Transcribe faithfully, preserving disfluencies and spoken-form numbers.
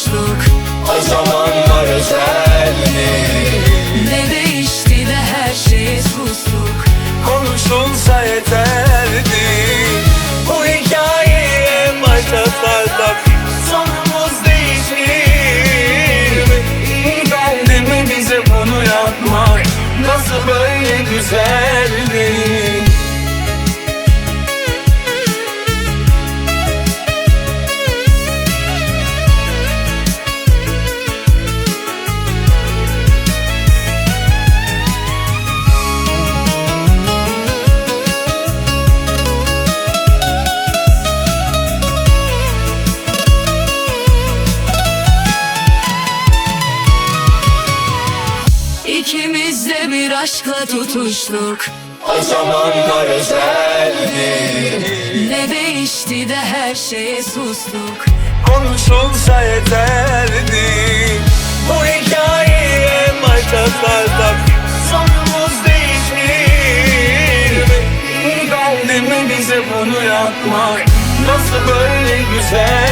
tutuştuk. O zamanlar özeldi. Ne değişti de her şeye sustuk. Konuşulsa yeterdi. Bu hikayeyi en başa sarsak sonumuz değişir. İyi geldi mi bize bunu yapmak? Nasıl böyle güzeldi? İkimiz de bir aşkla tutuştuk. O zamanlar özeldi. Ne değişti de her şeye sustuk. Konuşulsa yeterdi. Bu hikayeyi en başa sarsak sonumuz değişir. İyi geldi mi bize bunu yapmak? Nasıl böyle güzel?